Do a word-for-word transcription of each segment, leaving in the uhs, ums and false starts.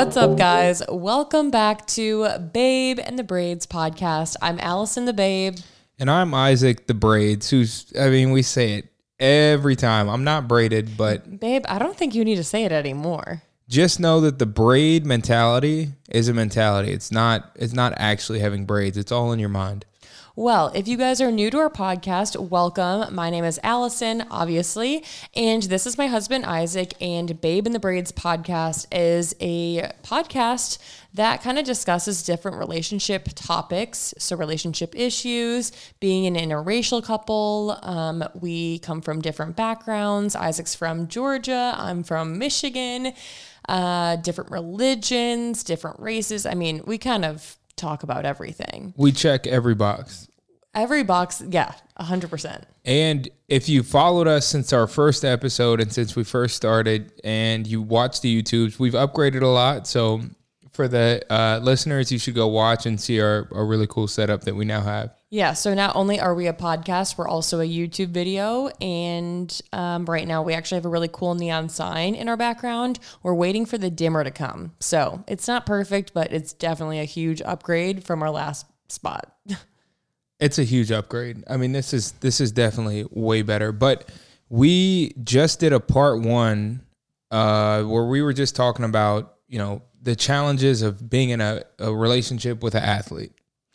What's up, guys? Welcome back to Babe and the Braids podcast. I'm Allison the Babe. And I'm Isaac the Braids, who's, I mean, we say it every time. I'm not braided, but... Babe, I don't think you need to say it anymore. Just know that the braid mentality is a mentality. It's not, it's not actually having braids. It's all in your mind. Well, if you guys are new to our podcast, welcome. My name is Allison, obviously, and this is my husband, Isaac, and Babe and the Braids podcast is a podcast that kind of discusses different relationship topics, so relationship issues, being an interracial couple. Um, we come from different backgrounds. Isaac's from Georgia. I'm from Michigan. Uh, different religions, different races. I mean, we kind of talk about everything. We check every box. Every box, yeah, one hundred percent. And if you followed us since our first episode and since we first started and you watched the YouTubes, we've upgraded a lot. So for the uh, listeners, you should go watch and see our, our really cool setup that we now have. Yeah, so not only are we a podcast, we're also a YouTube video. And um, right now we actually have a really cool neon sign in our background. We're waiting for the dimmer to come. So it's not perfect, but it's definitely a huge upgrade from our last spot. It's a huge upgrade. I mean, this is this is definitely way better. But we just did a part one uh, where we were just talking about, you know, the challenges of being in a, a relationship with an athlete.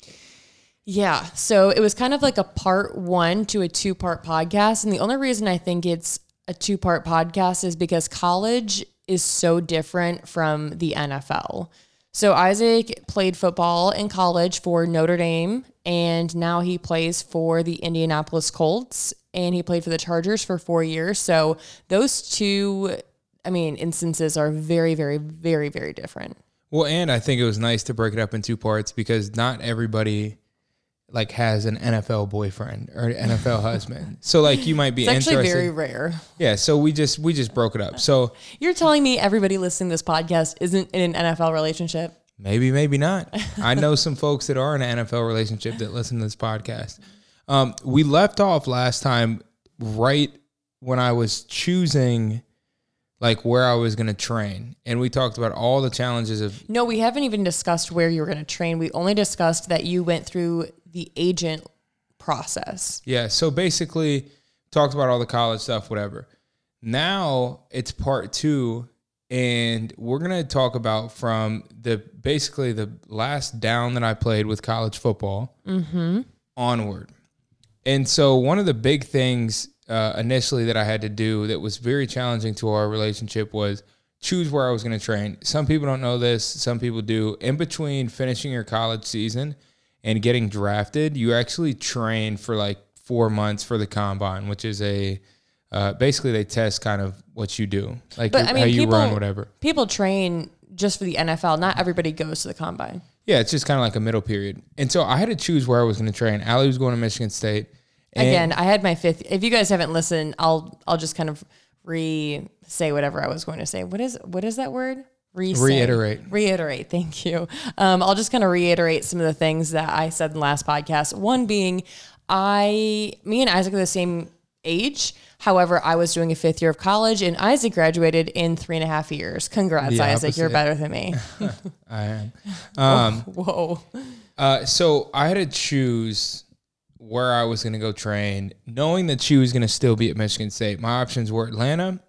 Yeah, so it was kind of like a part one to a two-part podcast. And the only reason I think it's a two-part podcast is because college is so different from the N F L. So Isaac played football in college for Notre Dame, and now he plays for the Indianapolis Colts, and he played for the Chargers for four years. So those two, I mean, instances are very, very, very, very different. Well, and I think it was nice to break it up in two parts because not everybody like has an N F L boyfriend or an N F L husband. So like you might be it's actually interested. very rare. Yeah. So we just, we just broke it up. So you're telling me everybody listening to this podcast isn't in an N F L relationship? Maybe, maybe not. I know some folks that are in an N F L relationship that listen to this podcast. Um, we left off last time right when I was choosing like where I was going to train. And we talked about all the challenges of... No, we haven't even discussed where you were going to train. We only discussed that you went through the agent process. Yeah. So basically talked about all the college stuff, whatever. Now it's part two. And we're going to talk about from the basically the last down that I played with college football mm-hmm. onward. And so one of the big things uh, initially that I had to do that was very challenging to our relationship was choose where I was going to train. Some people don't know this. Some people do. In between finishing your college season and getting drafted, you actually train for like four months for the combine, which is a... Uh, basically, they test kind of what you do, like but, your, I mean, how you people, run, whatever. People train just for the N F L. Not everybody goes to the combine. Yeah, it's just kind of like a middle period. And so I had to choose where I was going to train. Allie was going to Michigan State. Again, I had my fifth. If you guys haven't listened, I'll I'll just kind of re say whatever I was going to say. What is what is that word? Re-say. Reiterate. Reiterate. Thank you. Um, I'll just kind of reiterate some of the things that I said in the last podcast. One being, I, me and Isaac are the same age. However, I was doing a fifth year of college, and Isaac graduated in three and a half years. Congrats, The Isaac. opposite. You're better than me. I am. Um, Whoa. uh, so I had to choose where I was going to go train, knowing that she was going to still be at Michigan State. My options were Atlanta,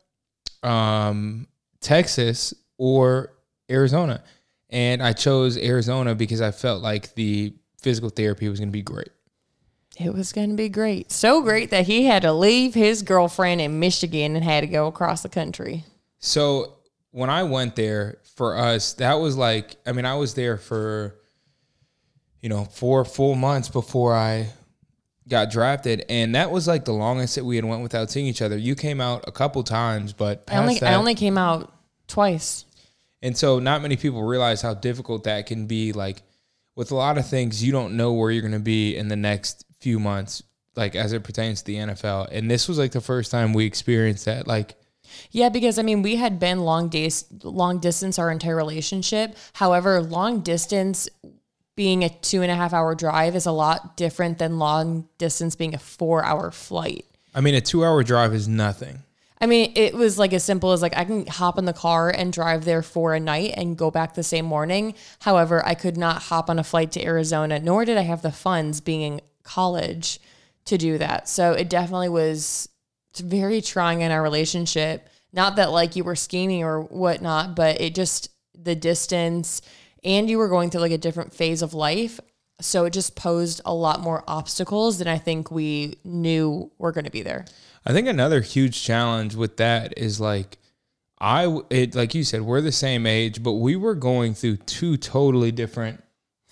um, Texas, or Arizona. And I chose Arizona because I felt like the physical therapy was going to be great. It was going to be great. So great that he had to leave his girlfriend in Michigan and had to go across the country. So when I went there for us, that was like, I mean, I was there for, you know, four full months before I got drafted. And that was like the longest that we had went without seeing each other. You came out a couple times, but I only, that, I only came out twice. And so not many people realize how difficult that can be. Like with a lot of things, you don't know where you're going to be in the next few months, like as it pertains to the N F L. And this was like the first time we experienced that. Like, yeah, because I mean, we had been long days, long distance our entire relationship. However, long distance being a two and a half hour drive is a lot different than long distance being a four hour flight. I mean, a two hour drive is nothing. I mean, it was like as simple as like I can hop in the car and drive there for a night and go back the same morning. However, I could not hop on a flight to Arizona, nor did I have the funds being in college to do that. So it definitely was very trying in our relationship. Not that like you were scheming or whatnot, but it just, the distance, and you were going through like a different phase of life. So it just posed a lot more obstacles than I think we knew were going to be there. I think another huge challenge with that is like, I, it, like you said, we're the same age, but we were going through two totally different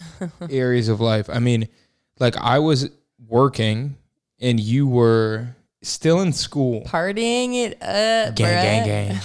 areas of life. I mean, like I was working and you were still in school. Partying it up. Gang, gang, gang.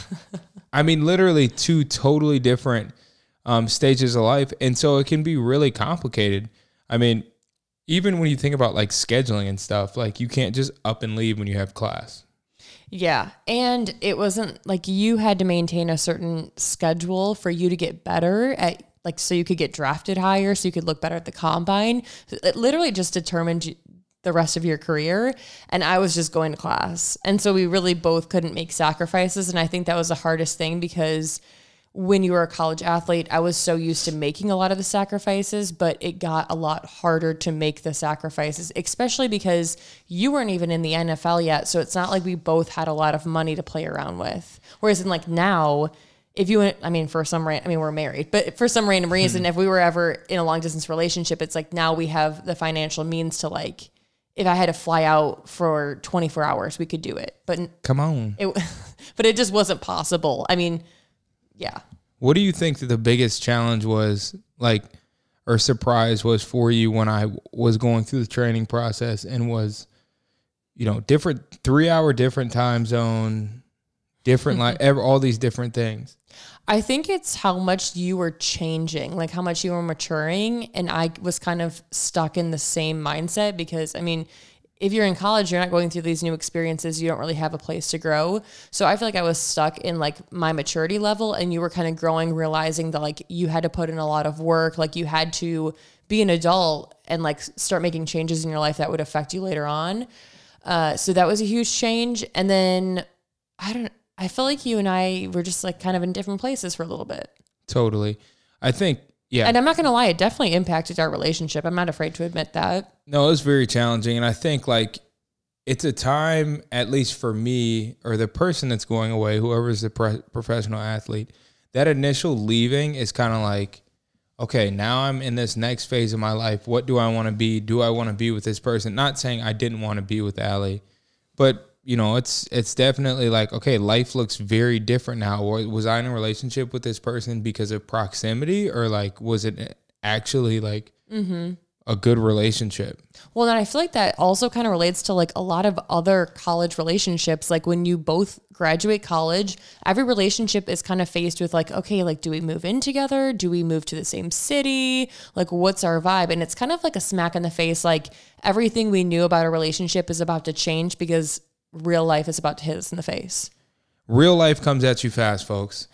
I mean, literally two totally different um, stages of life. And so it can be really complicated. I mean, even when you think about like scheduling and stuff, like you can't just up and leave when you have class. Yeah. And it wasn't like you had to maintain a certain schedule for you to get better at, like, so you could get drafted higher, so you could look better at the combine. It literally just determined the rest of your career. And I was just going to class. And so we really both couldn't make sacrifices. And I think that was the hardest thing, because when you were a college athlete, I was so used to making a lot of the sacrifices, but it got a lot harder to make the sacrifices, especially because you weren't even in the N F L yet. So it's not like we both had a lot of money to play around with. Whereas in like now, if you, I mean, for some, I mean, we're married, but for some random reason, if we were ever in a long distance relationship, it's like now we have the financial means to like, if I had to fly out for twenty-four hours, we could do it. But come on, it, but it just wasn't possible. I mean, yeah. What do you think that the biggest challenge was, like, or surprise was for you when I was going through the training process and was, you know, different three hour different time zone, different like ever all these different things? I think it's how much you were changing, like how much you were maturing. And I was kind of stuck in the same mindset because, I mean, if you're in college, you're not going through these new experiences. You don't really have a place to grow. So I feel like I was stuck in like my maturity level, and you were kind of growing, realizing that like you had to put in a lot of work. Like you had to be an adult and like start making changes in your life that would affect you later on. Uh, so that was a huge change. And then I don't I feel like you and I were just like kind of in different places for a little bit. Totally. I think, yeah. And I'm not going to lie, it definitely impacted our relationship. I'm not afraid to admit that. No, it was very challenging. And I think like it's a time, at least for me or the person that's going away, whoever's the pre- professional athlete, that initial leaving is kind of like, okay, now I'm in this next phase of my life. What do I want to be? Do I want to be with this person? Not saying I didn't want to be with Allie, but you know, it's it's definitely like, okay, life looks very different now. Was I in a relationship with this person because of proximity, or like was it actually like mm-hmm. a good relationship? Well, then I feel like that also kind of relates to like a lot of other college relationships. Like when you both graduate college, every relationship is kind of faced with like, okay, like do we move in together? Do we move to the same city? Like what's our vibe? And it's kind of like a smack in the face. Like everything we knew about a relationship is about to change because real life is about to hit us in the face. Real life comes at you fast, folks.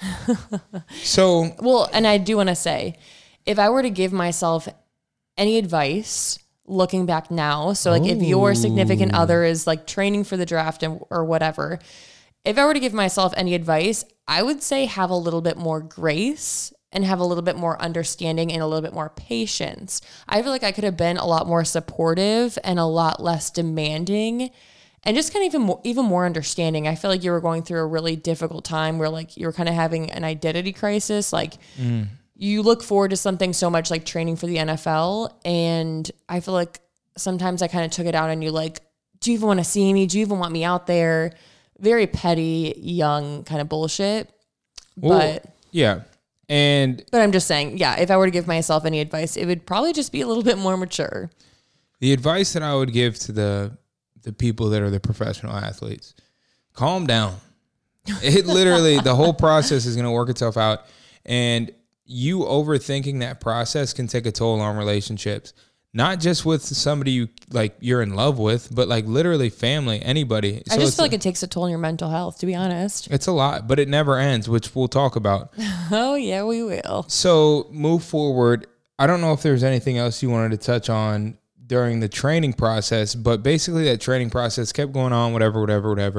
So, well, and I do want to say, if I were to give myself any advice looking back now, so like oh. if your significant other is like training for the draft and, or whatever, if I were to give myself any advice, I would say have a little bit more grace and have a little bit more understanding and a little bit more patience. I feel like I could have been a lot more supportive and a lot less demanding. And just kind of even more, even more understanding. I feel like you were going through a really difficult time where like you were kind of having an identity crisis. Like mm. you look forward to something so much like training for the N F L. And I feel like sometimes I kind of took it out on you. Like, do you even want to see me? Do you even want me out there? Very petty, young kind of bullshit. Well, but yeah. And, but I'm just saying, yeah, if I were to give myself any advice, it would probably just be a little bit more mature. The advice that I would give to the, the people that are the professional athletes, calm down. It literally, the whole process is going to work itself out. And you overthinking that process can take a toll on relationships, not just with somebody you like you're in love with, but like literally family, anybody. I so just feel like a, it takes a toll on your mental health, to be honest. It's a lot, but it never ends, which we'll talk about. Oh yeah, we will. So move forward. I don't know if there's anything else you wanted to touch on during the training process, but basically that training process kept going on, whatever, whatever, whatever.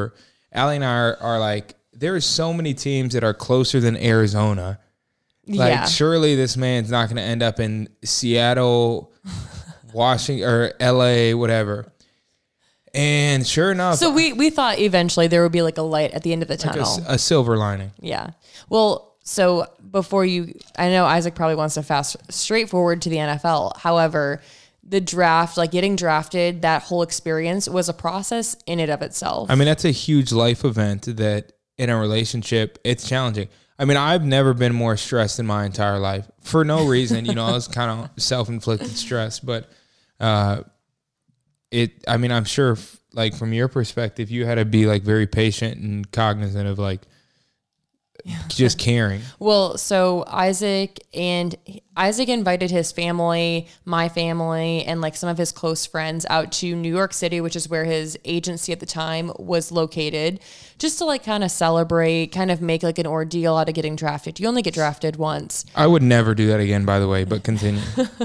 Allie and I are, are like, there are so many teams that are closer than Arizona. Like, yeah. surely this man's not going to end up in Seattle, Washington, or L A, whatever. And sure enough. So we, we thought eventually there would be like a light at the end of the like tunnel. a, a silver lining. Yeah. Well, so before you, I know Isaac probably wants to fast straight forward to the N F L. However, the draft, like getting drafted, that whole experience was a process in and of itself. I mean, that's a huge life event that in a relationship, it's challenging. I mean, I've never been more stressed in my entire life for no reason. You know, I was kind of self-inflicted stress, but uh, it, I mean, I'm sure like from your perspective, you had to be like very patient and cognizant of like, just caring. Well, so Isaac and Isaac invited his family, my family, and like some of his close friends out to New York City, which is where his agency at the time was located, just to like kind of celebrate, kind of make like an ordeal out of getting drafted. You only get drafted once. I would never do that again, by the way, but continue.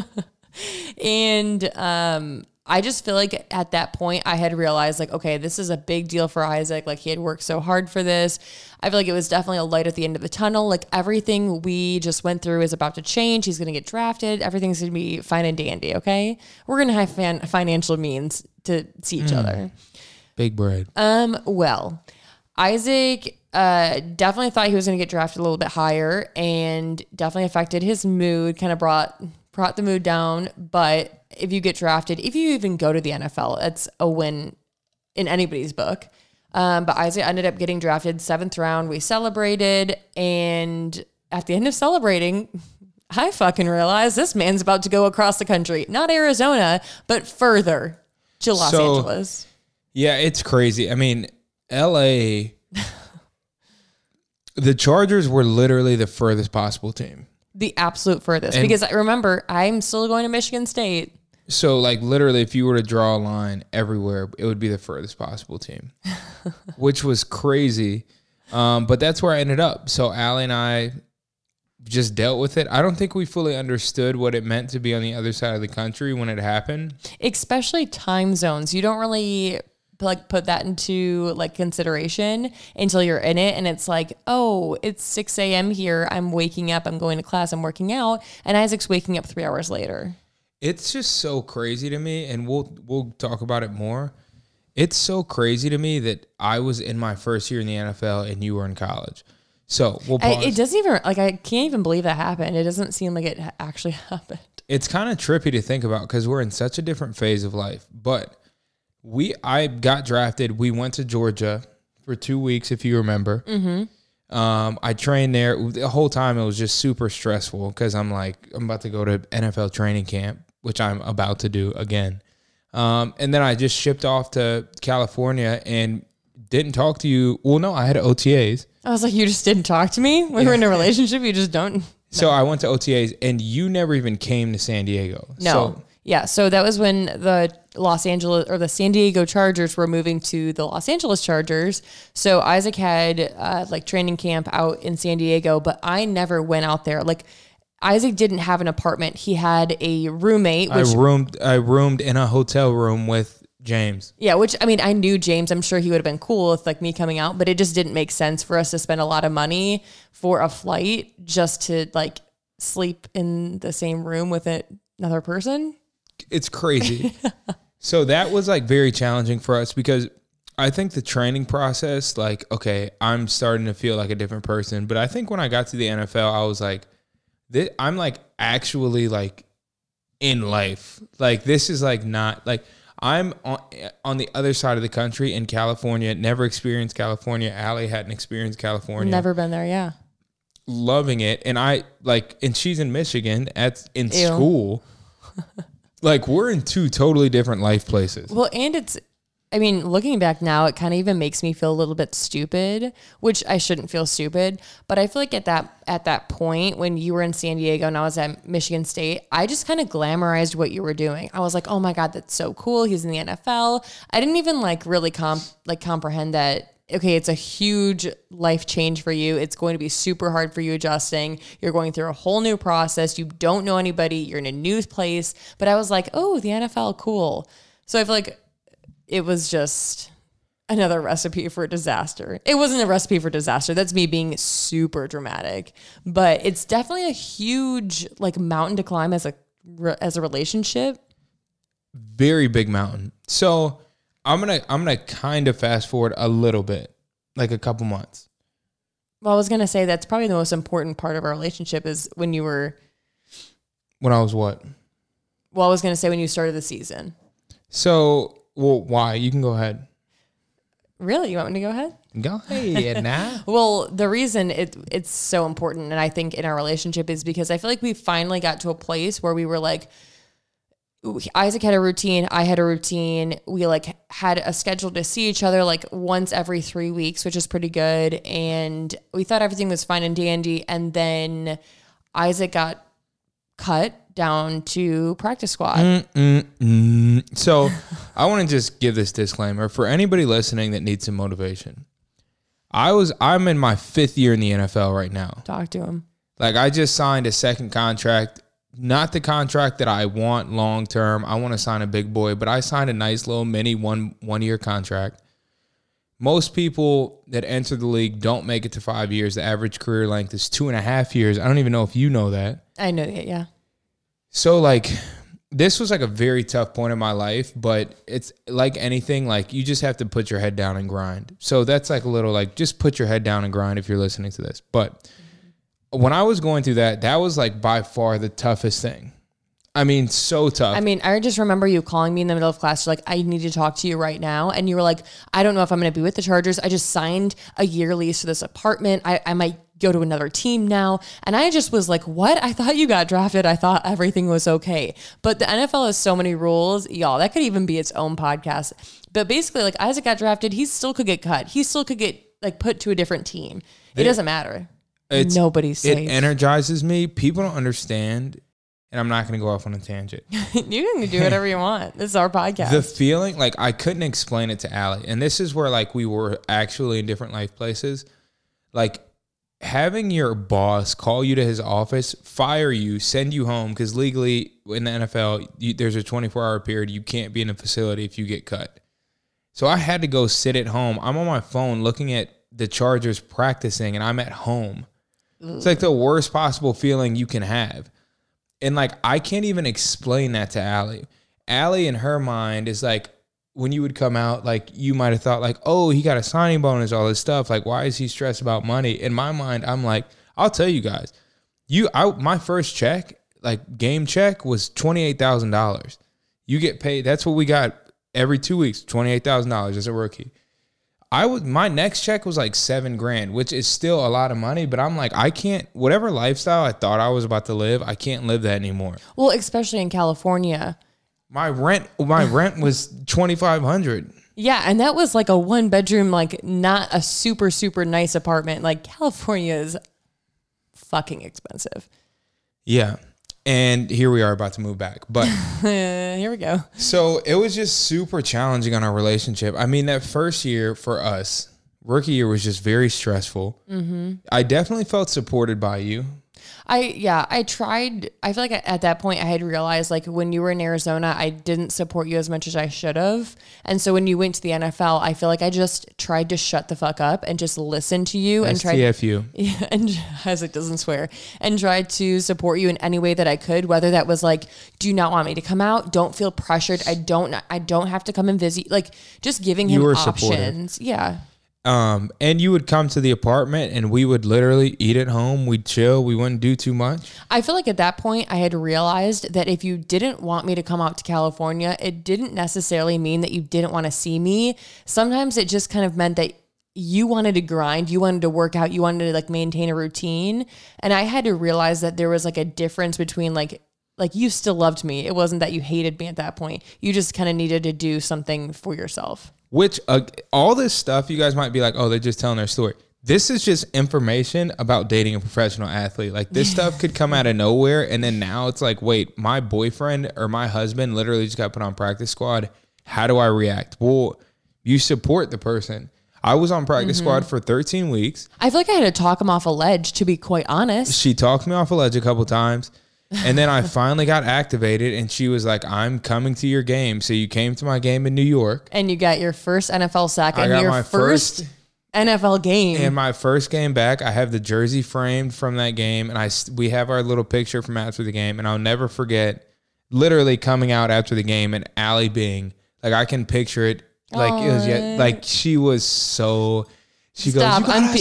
And um I just feel like at that point I had realized like, okay, this is a big deal for Isaac. Like he had worked so hard for this. I feel like it was definitely a light at the end of the tunnel. Like everything we just went through is about to change. He's going to get drafted. Everything's going to be fine and dandy. Okay. We're going to have fan- financial means to see each mm. other. Big bread. Um, well, Isaac uh, definitely thought he was going to get drafted a little bit higher and definitely affected his mood, kind of brought, brought the mood down. But if you get drafted, if you even go to the N F L, it's a win in anybody's book. Um, but Isaac ended up getting drafted seventh round. We celebrated. And at the end of celebrating, I fucking realized this man's about to go across the country, not Arizona, but further to Los so, Angeles. Yeah, it's crazy. I mean, L A, the Chargers were literally the furthest possible team. The absolute furthest. And because I remember, I'm still going to Michigan State. So, like, literally, if you were to draw a line everywhere, it would be the furthest possible team, which was crazy. Um, but that's where I ended up. So, Allie and I just dealt with it. I don't think we fully understood what it meant to be on the other side of the country when it happened. Especially time zones. You don't really like put that into like consideration until you're in it. And it's like, oh, it's six a.m. here. I'm waking up. I'm going to class. I'm working out. And Isaac's waking up three hours later. It's just so crazy to me, and we'll we'll talk about it more. It's so crazy to me that I was in my first year in the N F L and you were in college. So we'll pause. I, it doesn't even, like, I can't even believe that happened. It doesn't seem like it actually happened. It's kind of trippy to think about because we're in such a different phase of life. But we, I got drafted. We went to Georgia for two weeks, if you remember. Mm-hmm. Um, I trained there. The whole time it was just super stressful because I'm like, I'm about to go to N F L training camp, which I'm about to do again. Um, and then I just shipped off to California and didn't talk to you. Well, no, I had O T As. I was like, you just didn't talk to me? We yeah. were in a relationship. You just don't. No. So I went to O T As and you never even came to San Diego. No. So, yeah. So that was when the Los Angeles or the San Diego Chargers were moving to the Los Angeles Chargers. So Isaac had uh, like training camp out in San Diego, but I never went out there. Like, Isaac didn't have an apartment. He had a roommate. Which, I roomed I roomed in a hotel room with James. Yeah, which, I mean, I knew James. I'm sure he would have been cool with like me coming out, but it just didn't make sense for us to spend a lot of money for a flight just to like sleep in the same room with it, another person. It's crazy. So that was like very challenging for us because I think the training process, like, okay, I'm starting to feel like a different person. But I think when I got to the N F L, I was like, this, I'm like actually like in life. Like this is like not like I'm on, on the other side of the country in California, never experienced California. Allie hadn't experienced California. Never been there, yeah. Loving it. And I like, and she's in Michigan at in Ew. school. Like we're in two totally different life places. Well, and it's, I mean, looking back now, it kind of even makes me feel a little bit stupid, which I shouldn't feel stupid. But I feel like at that at that point when you were in San Diego and I was at Michigan State, I just kind of glamorized what you were doing. I was like, oh my God, that's so cool. He's in the N F L. I didn't even like really comp like comprehend that, okay, it's a huge life change for you. It's going to be super hard for you adjusting. You're going through a whole new process. You don't know anybody. You're in a new place. But I was like, oh, the N F L, cool. So I feel like it was just, another recipe for disaster. It wasn't a recipe for disaster. That's me being super dramatic, but it's definitely a huge like mountain to climb as a as a relationship. Very big mountain. So I'm gonna I'm gonna kind of fast forward a little bit, like a couple months. Well, I was gonna say that's probably the most important part of our relationship is when you were. When I was what? Well, I was gonna say when you started the season. So, well, why? You can go ahead. Really? You want me to go ahead? Go ahead now. Well, the reason it it's so important, and I think in our relationship, is because I feel like we finally got to a place where we were like, Isaac had a routine, I had a routine. We like had a schedule to see each other like once every three weeks, which is pretty good. And we thought everything was fine and dandy. And then Isaac got cut down to practice squad. Mm, mm, mm. So I want to just give this disclaimer for anybody listening that needs some motivation. I was, I'm in my fifth year in the N F L right now. Talk to him. Like I just signed a second contract, not the contract that I want long-term. I want to sign a big boy, but I signed a nice little mini one, one year contract. Most people that enter the league don't make it to five years. The average career length is two and a half years. I don't even know if you know that. I know that. Yeah. So like this was like a very tough point in my life, but it's like anything, like you just have to put your head down and grind. So that's like a little like just put your head down and grind if you're listening to this. But when I was going through that, that was like by far the toughest thing. I mean, so tough. I mean, I just remember you calling me in the middle of class. You're like, I need to talk to you right now. And you were like, I don't know if I'm going to be with the Chargers. I just signed a year lease for this apartment. I, I might go to another team now. And I just was like, what? I thought you got drafted. I thought everything was okay. But the N F L has so many rules. Y'all, that could even be its own podcast. But basically, like Isaac got drafted. He still could get cut. He still could get like put to a different team. It They, doesn't matter. It's, Nobody's safe. It energizes me. People don't understand. And I'm not going to go off on a tangent. You can do whatever you want. This is our podcast. The feeling, like I couldn't explain it to Allie. And this is where like we were actually in different life places. Like having your boss call you to his office, fire you, send you home. Because legally in the N F L, you, there's a twenty-four hour period. You can't be in a facility if you get cut. So I had to go sit at home. I'm on my phone looking at the Chargers practicing and I'm at home. Ugh. It's like the worst possible feeling you can have. And like, I can't even explain that to Allie. Allie in her mind is like, when you would come out, like you might've thought like, oh, he got a signing bonus, all this stuff. Like, why is he stressed about money? In my mind, I'm like, I'll tell you guys, you, I, my first check, like game check was twenty-eight thousand dollars. You get paid. That's what we got every two weeks, twenty-eight thousand dollars as a rookie. I would, my next check was like seven grand, which is still a lot of money, but I'm like, I can't, whatever lifestyle I thought I was about to live, I can't live that anymore. Well, especially in California. My rent, my rent was twenty-five hundred dollars. Yeah. And that was like a one bedroom, like not a super, super nice apartment. Like California is fucking expensive. Yeah. And here we are about to move back. But here we go. So it was just super challenging on our relationship. I mean, that first year for us, rookie year was just very stressful. Mm-hmm. I definitely felt supported by you. I, yeah, I tried. I feel like at that point I had realized like when you were in Arizona, I didn't support you as much as I should have. And so when you went to the N F L, I feel like I just tried to shut the fuck up and just listen to you and try S T F U. Yeah, and Isaac doesn't swear, and tried to support you in any way that I could, whether that was like, do you not want me to come out? Don't feel pressured. I don't, I don't have to come and visit. Like just giving him options. Supportive. Yeah. Um, and you would come to the apartment and we would literally eat at home. We'd chill. We wouldn't do too much. I feel like at that point I had realized that if you didn't want me to come out to California, it didn't necessarily mean that you didn't want to see me. Sometimes it just kind of meant that you wanted to grind, you wanted to work out, you wanted to like maintain a routine. And I had to realize that there was like a difference between like, like you still loved me. It wasn't that you hated me at that point. You just kind of needed to do something for yourself. Which, uh, all this stuff, you guys might be like, oh, they're just telling their story. This is just information about dating a professional athlete. Like this stuff could come out of nowhere. And then now it's like, wait, my boyfriend or my husband literally just got put on practice squad. How do I react? Well, you support the person. I was on practice mm-hmm. squad for thirteen weeks. I feel like I had to talk him off a ledge, to be quite honest. She talked me off a ledge a couple times. And then I finally got activated, and she was like, I'm coming to your game. So you came to my game in New York. And you got your first N F L sack I and got your my first, first N F L game. And my first game back, I have the jersey framed from that game, and I we have our little picture from after the game, and I'll never forget literally coming out after the game and Allie being like, I can picture it like Aww. It was yet like she was so she Stop, goes, you I'm P-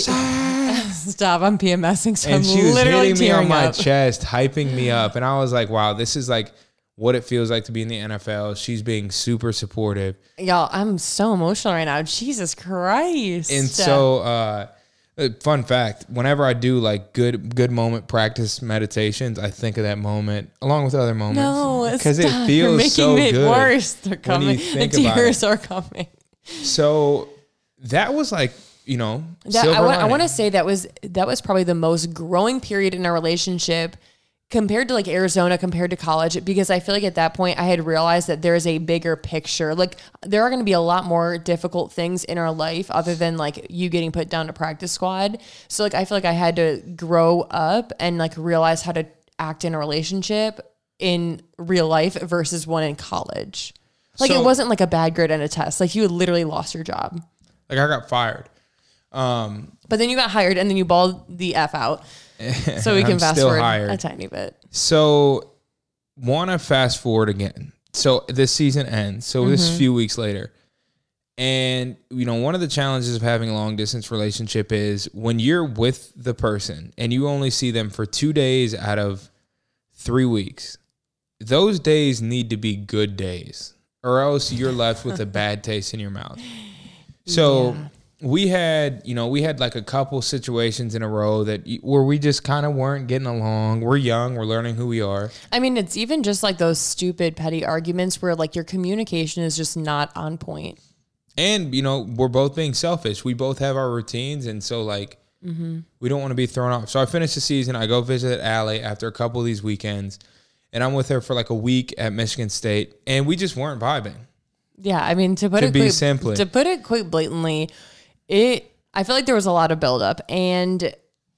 Stop, I'm PMSing, so and I'm she was literally hitting me on my up. chest, hyping me up, and I was like, wow, this is like what it feels like to be in the N F L. She's being super supportive. Y'all, I'm so emotional right now. Jesus Christ. And so, uh, fun fact, whenever I do like good good moment practice meditations, I think of that moment along with other moments. No, because it feels You're making so it good. Worse. They're coming. The tears are coming. So that was like, you know, that, I, want, I want to say that was that was probably the most growing period in our relationship compared to like Arizona, compared to college, because I feel like at that point I had realized that there's a bigger picture. Like there are going to be a lot more difficult things in our life other than like you getting put down to practice squad. So like, I feel like I had to grow up and like realize how to act in a relationship in real life versus one in college. Like so, it wasn't like a bad grade and a test. Like you had literally lost your job. Like I got fired. Um, but then you got hired and then you balled the F out. So we can fast forward hired. a tiny bit. So want to fast forward again. So this season ends. So mm-hmm. this is a few weeks later. And, you know, one of the challenges of having a long distance relationship is when you're with the person and you only see them for two days out of three weeks, those days need to be good days or else you're left with a bad taste in your mouth. So yeah. we had, you know, we had like a couple situations in a row that where we just kind of weren't getting along. We're young. We're learning who we are. I mean, it's even just like those stupid petty arguments where like your communication is just not on point. And, you know, we're both being selfish. We both have our routines. And so like, mm-hmm. we don't want to be thrown off. So I finished the season. I go visit Allie after a couple of these weekends and I'm with her for like a week at Michigan State and we just weren't vibing. Yeah. I mean, to put to it be quick, simply, to put it quite blatantly, it, I feel like there was a lot of buildup and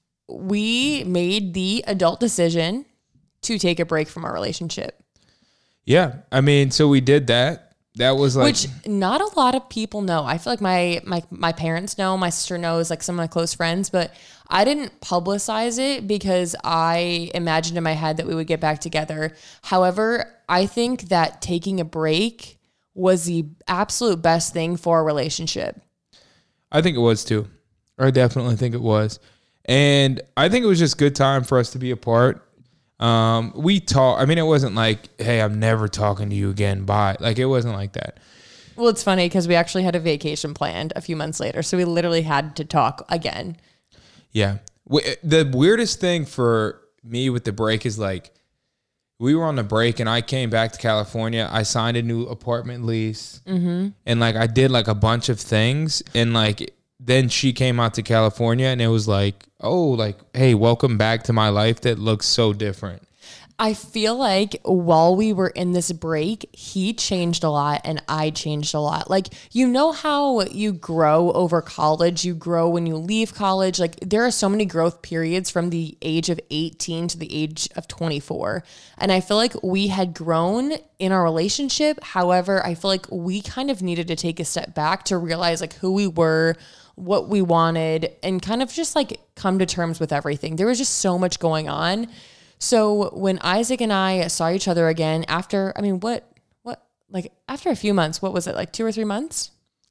we made the adult decision to take a break from our relationship. Yeah. I mean, so we did that. That was like, which not a lot of people know. I feel like my, my, my parents know, my sister knows, like some of my close friends, but I didn't publicize it because I imagined in my head that we would get back together. However, I think that taking a break was the absolute best thing for a relationship. I think it was too. I definitely think it was. And I think it was just good time for us to be apart. Um, we talk, I mean, it wasn't like, hey, I'm never talking to you again. Bye. Like, it wasn't like that. Well, it's funny because we actually had a vacation planned a few months later. So we literally had to talk again. Yeah. The weirdest thing for me with the break is like, we were on the break and I came back to California. I signed a new apartment lease mm-hmm. and like, I did like a bunch of things and like, then she came out to California and it was like, oh, like, hey, welcome back to my life that looks so different. I feel like while we were in this break, he changed a lot and I changed a lot. Like, you know how you grow over college, you grow when you leave college. Like there are so many growth periods from the age of eighteen to the age of twenty-four. And I feel like we had grown in our relationship. However, I feel like we kind of needed to take a step back to realize like who we were, what we wanted, and kind of just like come to terms with everything. There was just so much going on. So when Isaac and I saw each other again after, I mean, what, what, like after a few months, what was it, like two or three months?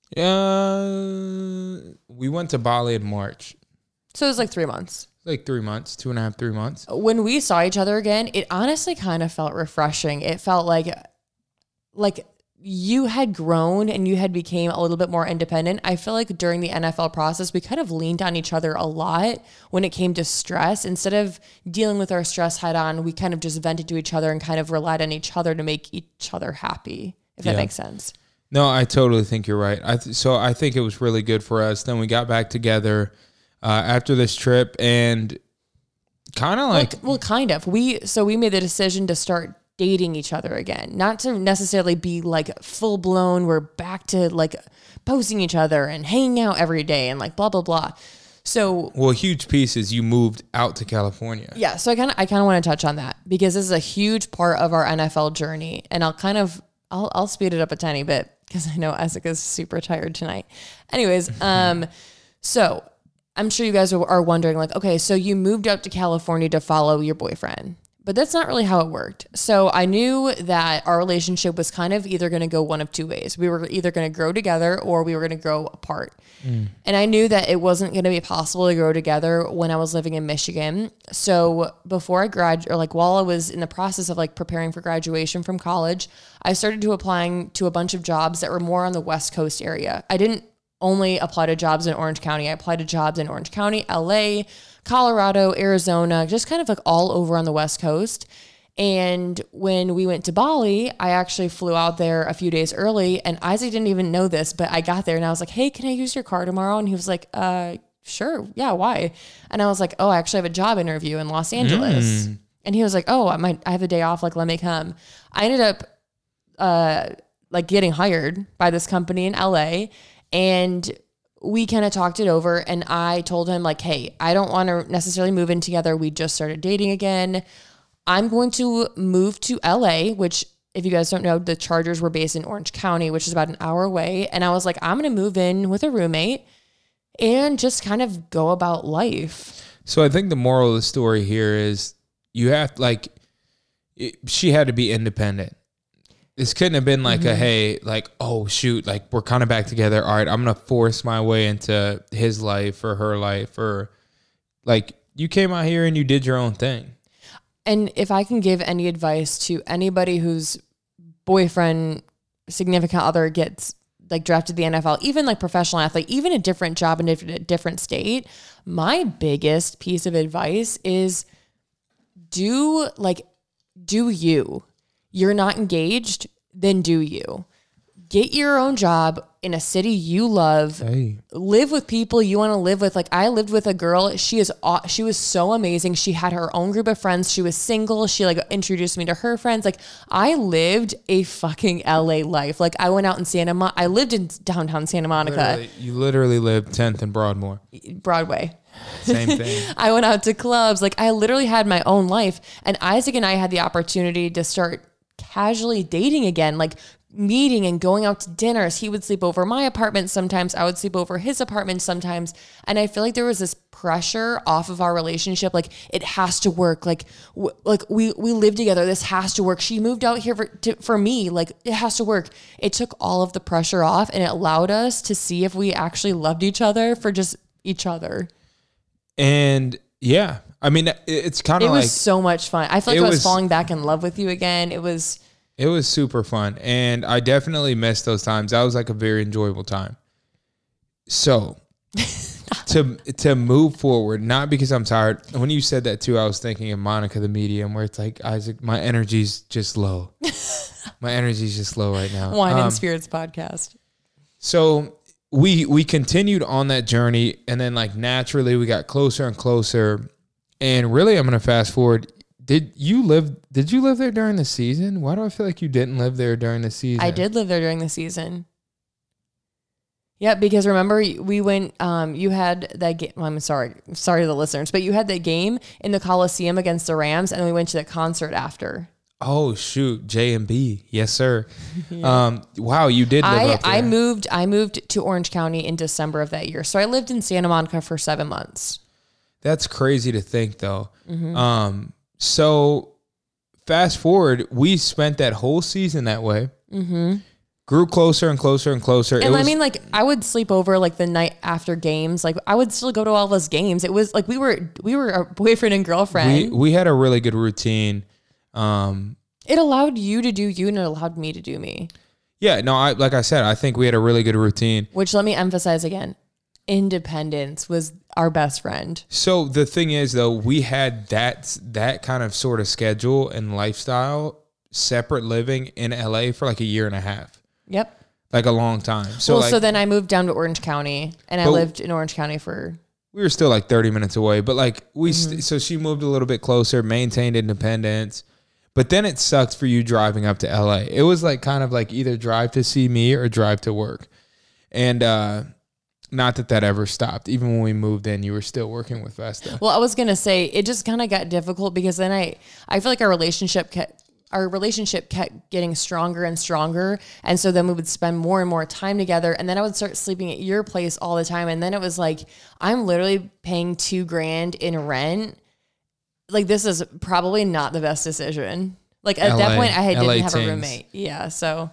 Yeah, we went to Bali in March. So it was like three months. Like three months, two and a half, three months. When we saw each other again, it honestly kind of felt refreshing. It felt like, like you had grown and you had became a little bit more independent. I feel like during the N F L process, we kind of leaned on each other a lot when it came to stress. Instead of dealing with our stress head on, we kind of just vented to each other and kind of relied on each other to make each other happy, if yeah. that makes sense. No, I totally think you're right. I th- so I think it was really good for us. Then we got back together uh, after this trip and kind of like... Well, well, kind of. We So we made the decision to start dating each other again, not to necessarily be like full blown. We're back to like posting each other and hanging out every day and like blah, blah, blah. So, well, a huge piece is you moved out to California. Yeah, so I kind of I kind of want to touch on that because this is a huge part of our N F L journey, and I'll kind of I'll I'll speed it up a tiny bit because I know Isaac is super tired tonight. Anyways, um, so I'm sure you guys are wondering, like, okay, so you moved out to California to follow your boyfriend. But that's not really how it worked. So I knew that our relationship was kind of either going to go one of two ways. We were either going to grow together or we were going to grow apart. Mm. And I knew that it wasn't going to be possible to grow together when I was living in Michigan. So before I grad, or like while I was in the process of like preparing for graduation from college, I started to applying to a bunch of jobs that were more on the West Coast area. I didn't only apply to jobs in Orange County. I applied to jobs in Orange County, L A, Colorado, Arizona, just kind of like all over on the West Coast. And when we went to Bali, I actually flew out there a few days early, and Isaac didn't even know this, but I got there and I was like, hey, can I use your car tomorrow? And he was like, uh, sure. Yeah. Why? And I was like, oh, I actually have a job interview in Los Angeles. Mm. And he was like, oh, I might, I have a day off. Like, let me come. I ended up, uh, like getting hired by this company in L A, and we kind of talked it over, and I told him like, hey, I don't want to necessarily move in together. We just started dating again. I'm going to move to L A, which if you guys don't know, the Chargers were based in Orange County, which is about an hour away. And I was like, I'm going to move in with a roommate and just kind of go about life. So I think the moral of the story here is you have like, it, she had to be independent. This couldn't have been like mm-hmm. a, hey, like, oh, shoot, like, we're kind of back together. All right, I'm going to force my way into his life or her life. Or, like, you came out here and you did your own thing. And if I can give any advice to anybody whose boyfriend, significant other gets, like, drafted the N F L, even, like, professional athlete, even a different job in a different state, my biggest piece of advice is do, like, do you. You're not engaged, then do you. Get your own job in a city you love. Hey. Live with people you want to live with. Like, I lived with a girl. She is she was so amazing. She had her own group of friends. She was single. She like introduced me to her friends. Like, I lived a fucking L A life. Like, I went out in Santa Monica. I lived in downtown Santa Monica. Literally, you literally lived tenth and Broadmoor. Broadway. Same thing. I went out to clubs. Like, I literally had my own life. And Isaac and I had the opportunity to start casually dating again, like meeting and going out to dinners. He would sleep over my apartment sometimes. I would sleep over his apartment sometimes. And I feel like there was this pressure off of our relationship. Like, it has to work. Like, w- like we, we live together. This has to work. She moved out here for, to, for me. Like, it has to work. It took all of the pressure off, and it allowed us to see if we actually loved each other for just each other. And yeah, I mean, it's kind of like... It was so much fun. I feel like I was, was falling back in love with you again. It was... It was super fun. And I definitely missed those times. That was like a very enjoyable time. So, to to move forward, not because I'm tired. When you said that too, I was thinking of Monica the Medium, where it's like, Isaac, my energy's just low. My energy's just low right now. Wine um, and Spirits podcast. So... We we continued on that journey, and then like naturally we got closer and closer. And really, I'm gonna fast forward. Did you live? Did you live there during the season? Why do I feel like you didn't live there during the season? I did live there during the season. Yeah, because remember we went. Um, you had that game. Well, I'm sorry, sorry to the listeners, but you had that game in the Coliseum against the Rams, and then we went to the concert after. Oh shoot, J and B, yes sir. Yeah. Um, wow, you did live I, up there. I moved. I moved to Orange County in December of that year, so I lived in Santa Monica for seven months. That's crazy to think, though. Mm-hmm. Um, so fast forward, we spent that whole season that way. Mm-hmm. Grew closer and closer and closer. And it I was, mean, like, I would sleep over like the night after games. Like, I would still go to all those games. It was like we were we were a boyfriend and girlfriend. We we had a really good routine. Um, it allowed you to do you, and it allowed me to do me. Yeah, no, I like I said, I think we had a really good routine. Which, let me emphasize again, independence was our best friend. So the thing is, though, we had that that kind of sort of schedule and lifestyle, separate living in L A for like a year and a half. Yep. Like a long time. So well, like, so then I moved down to Orange County, and I lived in Orange County for... We were still like thirty minutes away, but like we, mm-hmm. st- so she moved a little bit closer, maintained independence. But then it sucked for you driving up to L A. It was like kind of like either drive to see me or drive to work. And uh, not that that ever stopped. Even when we moved in, you were still working with Vesta. Well, I was going to say it just kind of got difficult because then I, I feel like our relationship kept, our relationship kept getting stronger and stronger. And so then we would spend more and more time together. And then I would start sleeping at your place all the time. And then it was like, I'm literally paying two grand in rent. Like, this is probably not the best decision. Like at L A, that point I had, didn't L A have tings. a roommate. Yeah. So,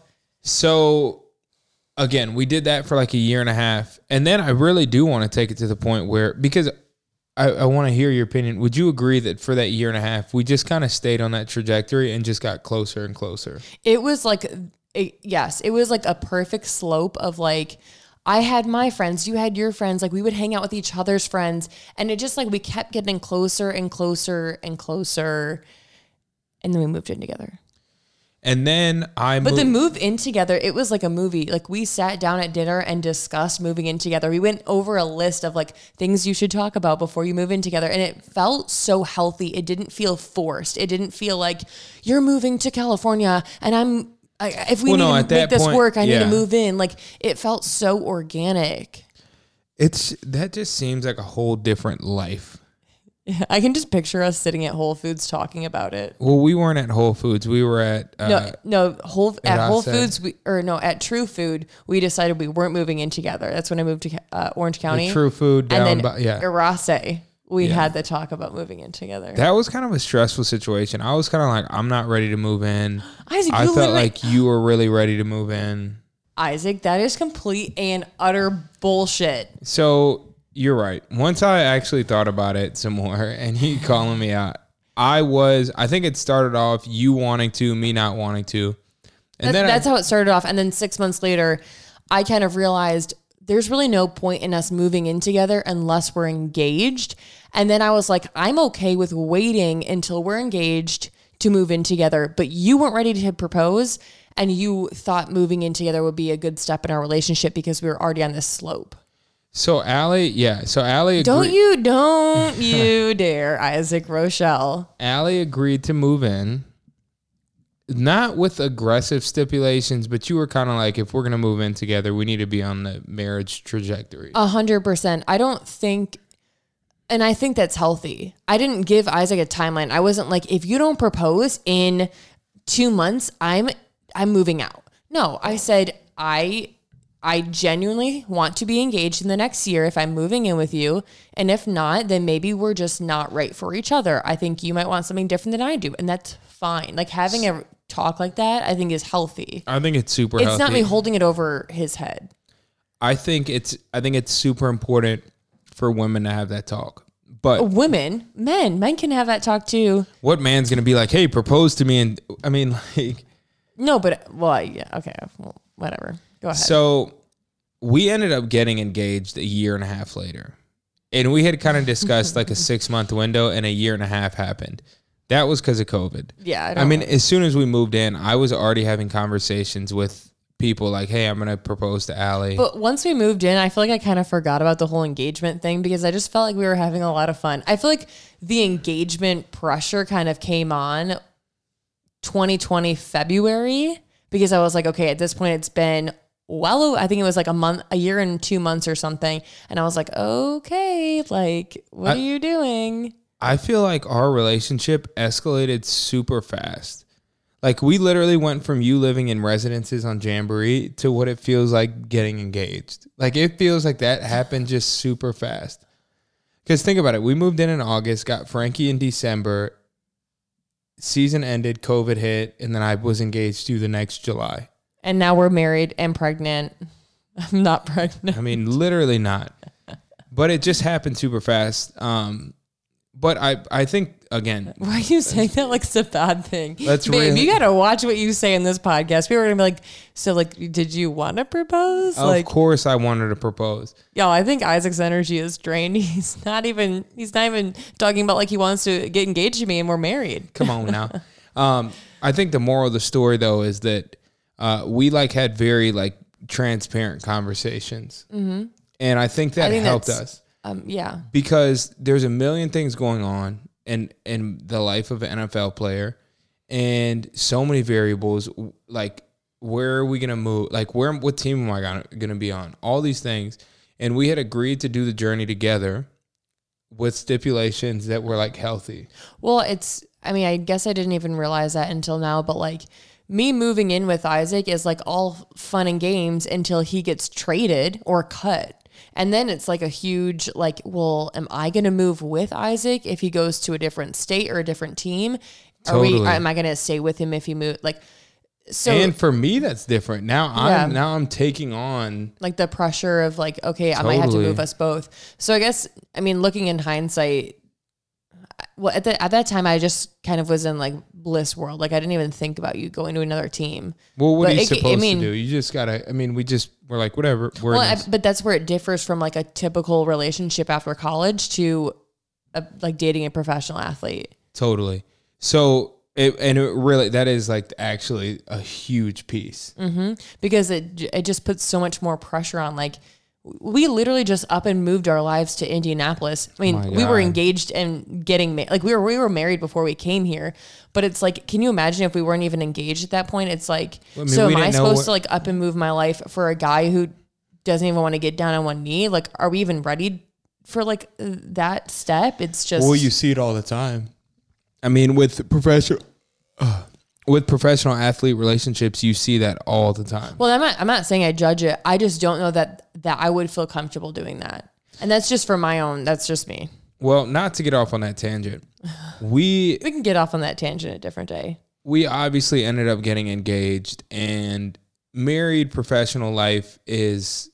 So again, we did that for like a year and a half. And then I really do want to take it to the point where, because I, I want to hear your opinion. Would you agree that for that year and a half, we just kind of stayed on that trajectory and just got closer and closer? it was like, it, yes, it was like a perfect slope of like, I had my friends, you had your friends, like we would hang out with each other's friends. And it just like, we kept getting closer and closer and closer. And then we moved in together. And then I But moved. the move in together, it was like a movie. Like we sat down at dinner and discussed moving in together. We went over a list of like things you should talk about before you move in together. And it felt so healthy. It didn't feel forced. It didn't feel like you're moving to California and I'm, I, if we Well, need no, to at make that this point, work, I yeah. need to move in. Like it felt so organic. It's that just seems like a whole different life. I can just picture us sitting at Whole Foods talking about it. Well, we weren't at Whole Foods. We were at uh, No, no, Whole at Whole Irase. Foods, we, or no, at True Food, we decided we weren't moving in together. That's when I moved to uh, Orange County. True Food down. And then by, yeah, Irase, we Yeah. had the talk about moving in together. that was kind of a stressful situation. I was kind of like, I'm not ready to move in. Isaac, I you felt literally- like you were really ready to move in. Isaac, that is complete and utter bullshit. So you're right. Once I actually thought about it some more and you calling me out, I was, I think it started off you wanting to, me not wanting to. And That, then that's I, how it started off. And then six months later, I kind of realized there's really no point in us moving in together unless we're engaged. And then I was like, I'm okay with waiting until we're engaged to move in together. But you weren't ready to propose. And you thought moving in together would be a good step in our relationship because we were already on this slope. so Allie, yeah. So Allie agreed, Don't you, don't you dare, Isaac Rochelle. Allie agreed to move in. Not with aggressive stipulations, but you were kind of like, if we're going to move in together, we need to be on the marriage trajectory. A hundred percent. I don't think, and I think that's healthy. I didn't give Isaac a timeline. I wasn't like, if you don't propose in two months, I'm, I'm moving out. No, I said, I, I genuinely want to be engaged in the next year if I'm moving in with you. And if not, then maybe we're just not right for each other. I think you might want something different than I do. And that's fine. Like having a talk like that, I think is healthy. I think it's super It's healthy. not me holding it over his head. I think it's I think it's super important for women to have that talk. But Women, men, men can have that talk too. what man's gonna be like, hey, propose to me? And I mean, like, No, but well, yeah, okay, well, whatever. Go ahead. so we ended up getting engaged a year and a half later. And we had kind of discussed like a six month window, and a year and a half happened. That was because of COVID. yeah, I, I don't mean, know. as soon as we moved in, I was already having conversations with people like, hey, I'm going to propose to Allie. But once we moved in, I feel like I kind of forgot about the whole engagement thing because I just felt like we were having a lot of fun. I feel like the engagement pressure kind of came on twenty twenty February because I was like, okay, at this point it's been well, I think it was like a month, a year and two months or something. And I was like, okay, like, what I- are you doing? I feel like our relationship escalated super fast. Like we literally went from you living in residences on Jamboree to what it feels like getting engaged. Like it feels like that happened just super fast. Because think about it. We moved in in August, got Frankie in December. Season ended, COVID hit, and then I was engaged to the next July. And now we're married and pregnant. I'm not pregnant. I mean, literally not. But it just happened super fast. Um, but I, I think, again, Why are you saying that like it's a bad thing? Let's Babe, really- you gotta watch what you say in this podcast. People are gonna be like, so like, did you want to propose? of like, course I wanted to propose. yo, I think Isaac's energy is drained. He's not even, he's not even talking about like he wants to get engaged to me and we're married. Come on now. um, I think the moral of the story, though, is that uh, we like had very like transparent conversations. Mm-hmm. And I think that I think helped that's- us. Um, yeah. Because there's a million things going on in in the life of an N F L player, and so many variables. Like, where are we gonna move? Like, where what team am I gonna gonna be on? All these things, And we had agreed to do the journey together with stipulations that were like healthy. Well, it's, I mean, I guess I didn't even realize that until now, but like me moving in with Isaac is like all fun and games until he gets traded or cut. And then it's like a huge, like, well, am I going to move with Isaac if he goes to a different state or a different team? Totally. Are we, am I going to stay with him if he moves? Like, so. And for me, that's different. Now Yeah. I'm, now I'm taking on like the pressure of like, okay, I might have to Totally. move us both. So I guess, I mean, looking in hindsight, well, at, the, at that time, I just kind of was in like bliss world. Like I didn't even think about you going to another team. Well, what But are you it- I supposed mean- to do? You just gotta. I mean, we just we're like whatever. We're Well, in I, this- but that's where it differs from like a typical relationship after college to a, like dating a professional athlete. totally. So it and it really that is like actually a huge piece. Mm-hmm. Because it j- it just puts so much more pressure on. Like we literally just up and moved our lives to Indianapolis. I mean, My we were God. engaged and getting ma- like we were we were married before we came here. But it's like, can you imagine if we weren't even engaged at that point? It's like, Well, I mean, so we am I didn't know supposed what- to like up and move my life for a guy who doesn't even want to get down on one knee? Like, are we even ready for like that step? It's just Well, you see it all the time. I mean, with professional uh, with professional athlete relationships, you see that all the time. Well, I'm not, I'm not saying I judge it. I just don't know that, that I would feel comfortable doing that. And that's just for my own, that's just me. Well, not to get off on that tangent, we We can get off on that tangent a different day. we obviously ended up getting engaged, and married professional life is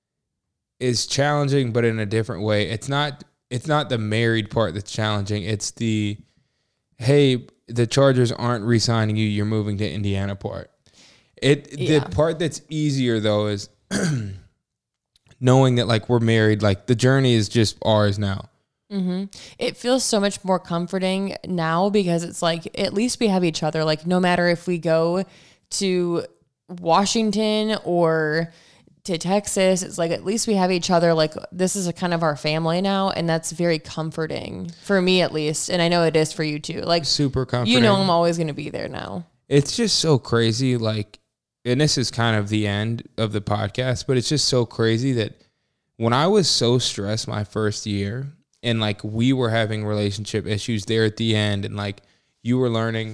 is challenging, but in a different way. It's not it's not the married part that's challenging. It's the hey, the Chargers aren't re-signing you, you're moving to Indiana part. It Yeah. the part that's easier though is knowing that like we're married, like the journey is just ours now. Mm-hmm. It feels so much more comforting now because it's like, at least we have each other. Like no matter if we go to Washington or to Texas, it's like, at least we have each other. Like this is a kind of our family now. And that's very comforting for me, at least. And I know it is for you too. Like, Super comforting. you know, I'm always going to be there now. It's just so crazy. Like, and this is kind of the end of the podcast, but it's just so crazy that when I was so stressed my first year and like we were having relationship issues there at the end, and like you were learning,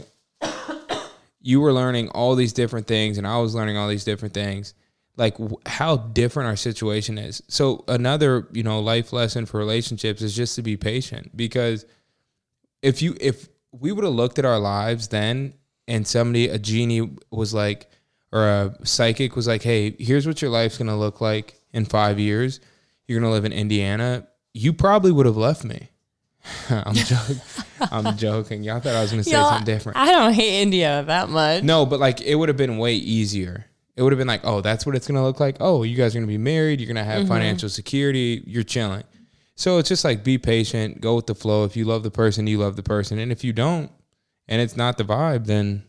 you were learning all these different things and I was learning all these different things, like w- how different our situation is. So another, you know, life lesson for relationships is just to be patient, because if you, if we would have looked at our lives then and somebody, a genie was like, or a psychic was like, hey, here's what your life's going to look like in five years. You're going to live in Indiana. You probably would have left me. I'm joking. I'm joking. Y'all thought I was going to say Y'all, something different. I don't hate India that much. No, but like it would have been way easier. It would have been like, oh, that's what it's going to look like. Oh, you guys are going to be married. You're going to have Mm-hmm. financial security. You're chilling. So it's just like, be patient, go with the flow. If you love the person, you love the person. And if you don't, and it's not the vibe, then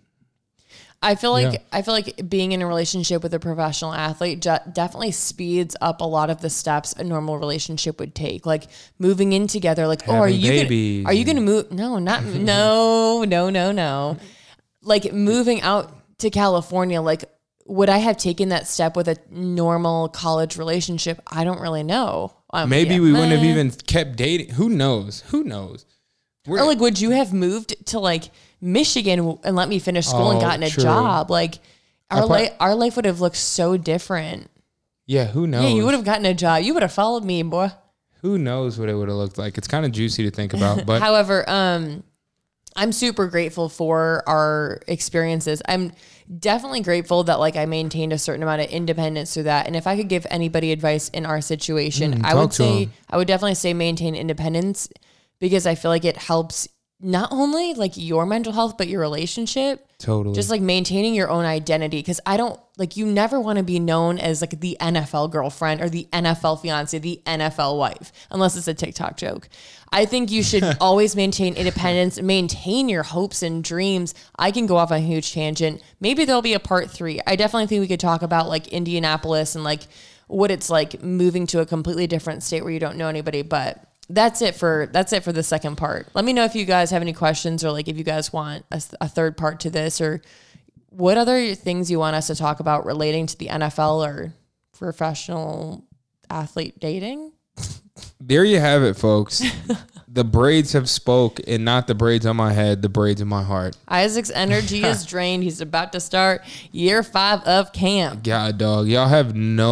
I feel like Yeah. I feel like being in a relationship with a professional athlete ju- definitely speeds up a lot of the steps a normal relationship would take. Like moving in together. Like, oh, are Having you babies gonna, are you going to move? No, not no, no, no, no. Like moving out to California. Like, would I have taken that step with a normal college relationship? I don't really know. Um, maybe yeah, we wouldn't have meh. even kept dating. Who knows? Who knows? We're, Or like, would you have moved to like Michigan and let me finish school and Oh, gotten a true. job? Like our prob- life, our life would have looked so different. yeah, who knows? Yeah, you would have gotten a job. You would have followed me, boy. Who knows what it would have looked like? It's kind of juicy to think about, but However, um, I'm super grateful for our experiences. I'm definitely grateful that like I maintained a certain amount of independence through that. And if I could give anybody advice in our situation, Mm, I talk would to say 'em. I would definitely say maintain independence, because I feel like it helps not only like your mental health but your relationship. totally. Just like maintaining your own identity. Cause I don't like, you never want to be known as like the N F L girlfriend or the N F L fiance, the N F L wife, unless it's a TikTok joke. I think you should always maintain independence, maintain your hopes and dreams. I can go off on a huge tangent. Maybe there'll be a part three. I definitely think we could talk about like Indianapolis and like what it's like moving to a completely different state where you don't know anybody, but that's it for that's it for the second part. Let me know if you guys have any questions, or like if you guys want a, a third part to this, or what other things you want us to talk about relating to the N F L or professional athlete dating. There you have it, folks. The braids have spoke, and not the braids on my head, the braids in my heart. Isaac's energy is drained. He's about to start year five of camp. God, dog. Y'all have no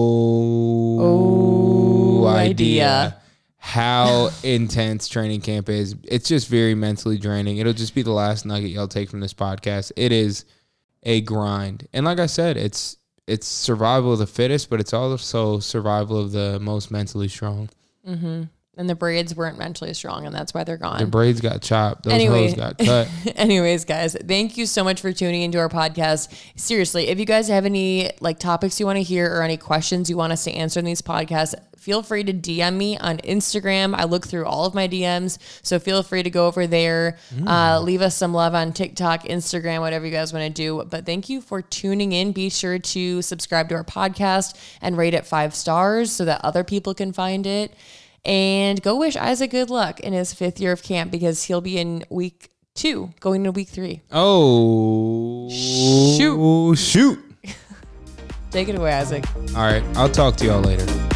oh, idea, idea how intense training camp is. It's just very mentally draining. It'll just be the last nugget y'all take from this podcast. It is a grind. And like I said, it's it's survival of the fittest, but it's also survival of the most mentally strong. Mm-hmm. And the braids weren't mentally strong, and that's why they're gone. The braids got chopped. Those anyway, hoes got cut. Anyways, guys, thank you so much for tuning into our podcast. Seriously, if you guys have any like topics you want to hear or any questions you want us to answer in these podcasts, feel free to D M me on Instagram. I look through all of my D Ms, so feel free to go over there. Mm. Uh, leave us some love on TikTok, Instagram, whatever you guys want to do. But thank you for tuning in. Be sure to subscribe to our podcast and rate it five stars so that other people can find it. And go wish Isaac good luck in his fifth year of camp because he'll be in week two, going into week three. Oh, shoot. Shoot. Take it away, Isaac. All right. I'll talk to y'all later.